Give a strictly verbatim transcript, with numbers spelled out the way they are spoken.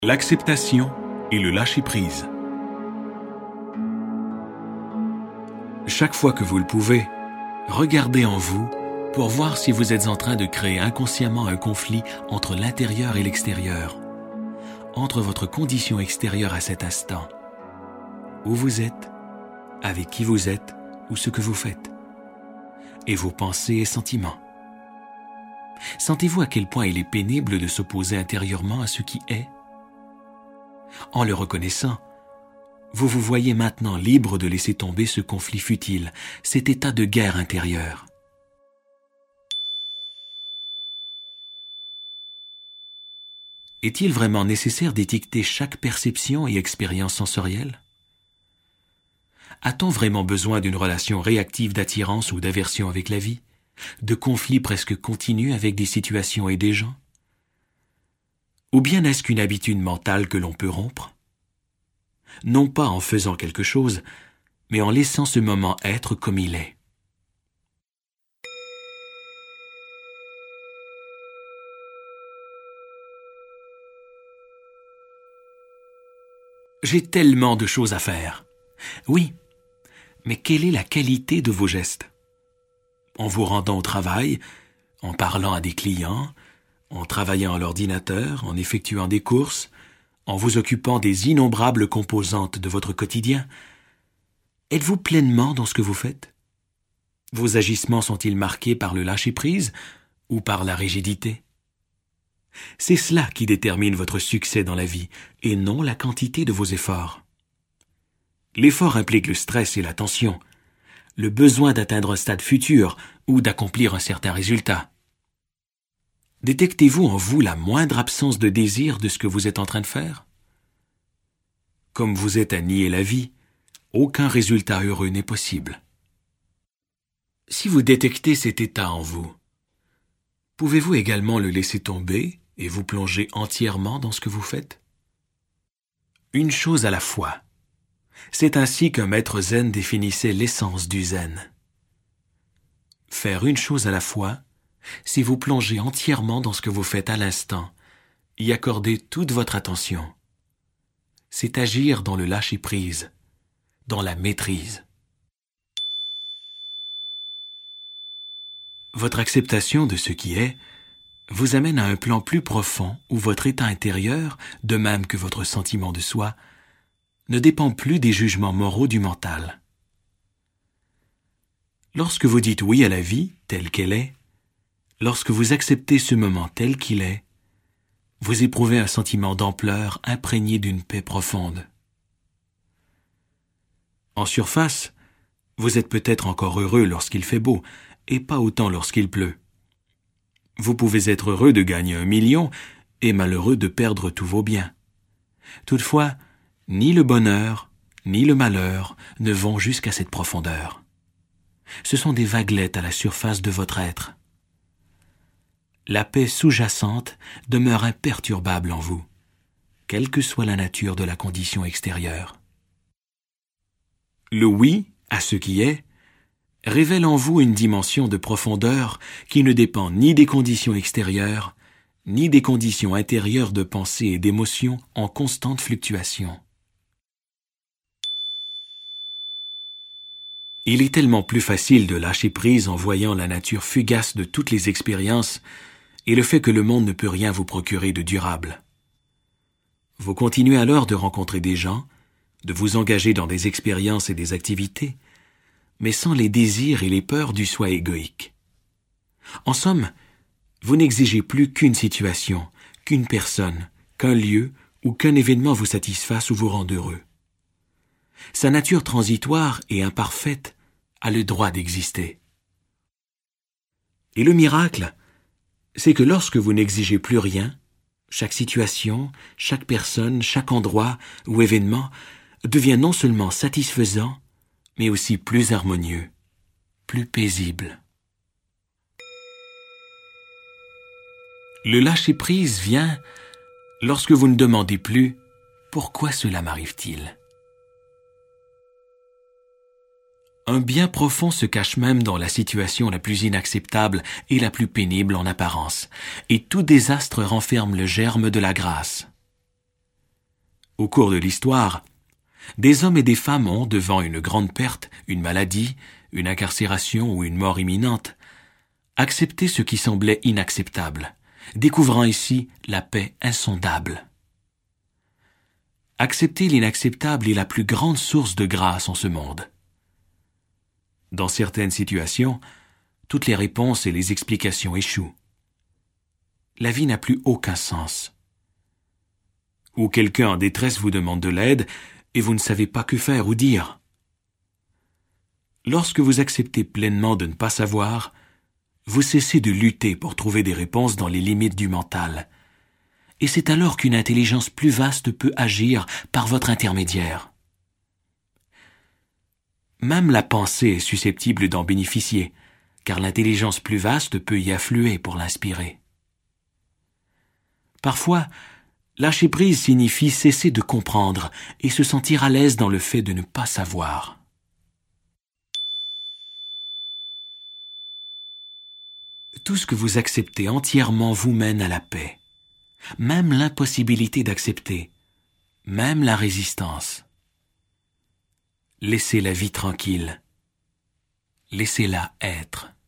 L'acceptation et le lâcher-prise. Chaque fois que vous le pouvez, regardez en vous pour voir si vous êtes en train de créer inconsciemment un conflit entre l'intérieur et l'extérieur, entre votre condition extérieure à cet instant, où vous êtes, avec qui vous êtes ou ce que vous faites, et vos pensées et sentiments. Sentez-vous à quel point il est pénible de s'opposer intérieurement à ce qui est? En le reconnaissant, vous vous voyez maintenant libre de laisser tomber ce conflit futile, cet état de guerre intérieure. Est-il vraiment nécessaire d'étiqueter chaque perception et expérience sensorielle? A-t-on vraiment besoin d'une relation réactive d'attirance ou d'aversion avec la vie, de conflits presque continus avec des situations et des gens? Ou bien est-ce qu'une habitude mentale que l'on peut rompre? Non pas en faisant quelque chose, mais en laissant ce moment être comme il est. J'ai tellement de choses à faire. Oui, mais quelle est la qualité de vos gestes? En vous rendant au travail, en parlant à des clients, en travaillant à l'ordinateur, en effectuant des courses, en vous occupant des innombrables composantes de votre quotidien, êtes-vous pleinement dans ce que vous faites? Vos agissements sont-ils marqués par le lâcher-prise ou par la rigidité? C'est cela qui détermine votre succès dans la vie, et non la quantité de vos efforts. L'effort implique le stress et la tension, le besoin d'atteindre un stade futur ou d'accomplir un certain résultat. Détectez-vous en vous la moindre absence de désir de ce que vous êtes en train de faire? Comme vous êtes à nier la vie, aucun résultat heureux n'est possible. Si vous détectez cet état en vous, pouvez-vous également le laisser tomber et vous plonger entièrement dans ce que vous faites? Une chose à la fois. C'est ainsi qu'un maître zen définissait l'essence du zen. Faire une chose à la fois, c'est vous plonger entièrement dans ce que vous faites à l'instant, y accorder toute votre attention. C'est agir dans le lâcher-prise, dans la maîtrise. Votre acceptation de ce qui est vous amène à un plan plus profond où votre état intérieur, de même que votre sentiment de soi, ne dépend plus des jugements moraux du mental. Lorsque vous dites oui à la vie telle qu'elle est, lorsque vous acceptez ce moment tel qu'il est, vous éprouvez un sentiment d'ampleur imprégné d'une paix profonde. En surface, vous êtes peut-être encore heureux lorsqu'il fait beau, et pas autant lorsqu'il pleut. Vous pouvez être heureux de gagner un million et malheureux de perdre tous vos biens. Toutefois, ni le bonheur, ni le malheur ne vont jusqu'à cette profondeur. Ce sont des vaguelettes à la surface de votre être. La paix sous-jacente demeure imperturbable en vous, quelle que soit la nature de la condition extérieure. Le oui à ce qui est révèle en vous une dimension de profondeur qui ne dépend ni des conditions extérieures, ni des conditions intérieures de pensée et d'émotion en constante fluctuation. Il est tellement plus facile de lâcher prise en voyant la nature fugace de toutes les expériences et le fait que le monde ne peut rien vous procurer de durable. Vous continuez alors de rencontrer des gens, de vous engager dans des expériences et des activités, mais sans les désirs et les peurs du soi égoïque. En somme, vous n'exigez plus qu'une situation, qu'une personne, qu'un lieu ou qu'un événement vous satisfasse ou vous rende heureux. Sa nature transitoire et imparfaite a le droit d'exister. Et le miracle, c'est que lorsque vous n'exigez plus rien, chaque situation, chaque personne, chaque endroit ou événement devient non seulement satisfaisant, mais aussi plus harmonieux, plus paisible. Le lâcher-prise vient lorsque vous ne demandez plus « Pourquoi cela m'arrive-t-il » Un bien profond se cache même dans la situation la plus inacceptable et la plus pénible en apparence, et tout désastre renferme le germe de la grâce. Au cours de l'histoire, des hommes et des femmes ont, devant une grande perte, une maladie, une incarcération ou une mort imminente, accepté ce qui semblait inacceptable, découvrant ici la paix insondable. Accepter l'inacceptable est la plus grande source de grâce en ce monde. Dans certaines situations, toutes les réponses et les explications échouent. La vie n'a plus aucun sens. Ou quelqu'un en détresse vous demande de l'aide et vous ne savez pas que faire ou dire. Lorsque vous acceptez pleinement de ne pas savoir, vous cessez de lutter pour trouver des réponses dans les limites du mental. Et c'est alors qu'une intelligence plus vaste peut agir par votre intermédiaire. Même la pensée est susceptible d'en bénéficier, car l'intelligence plus vaste peut y affluer pour l'inspirer. Parfois, lâcher prise signifie cesser de comprendre et se sentir à l'aise dans le fait de ne pas savoir. Tout ce que vous acceptez entièrement vous mène à la paix, même l'impossibilité d'accepter, même la résistance. Laissez la vie tranquille, laissez-la être.